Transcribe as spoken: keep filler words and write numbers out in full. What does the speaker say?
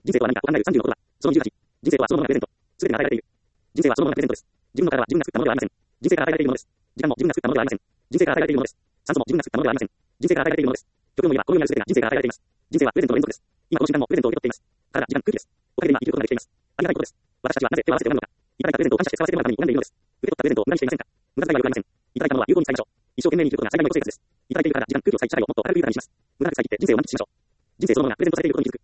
人生とは何かを考えるさんじゅうの言葉。そのにじゅうはち。人生とはそのものがプレゼント。すべてが与えられている。人生はそのものがプレゼントです。自分の体は自分が作ったものではありません。人生から与えられているものです。時間も自分が作ったものではありません。人生から与えられているものです。酸素も自分が作ったものではありません。人生から与えられているものです。曲をも言えばこのような全てが人生から与えられています。人生はプレゼントの連続です。今この瞬間もプレゼントを受け取っています。体、時間、空気です。おかげで今生きることができています。ありがたいことです。私たちはなぜ手を合わせて拝むのか。いただいたプレゼントを感謝して使わせてもらうために拝んでいるのです。受け取ったプレゼントを無駄にしていませんか。無駄遣いはございません。いただいたものは有効に使いましょう。一生懸命に生きることが最大の生活です。いただいている体、時間、空気を使い、社会をもっと明るく豊かにします。無駄遣いを切って人生を満喫しましょう。人生そのものがプレゼントされていることに気づく。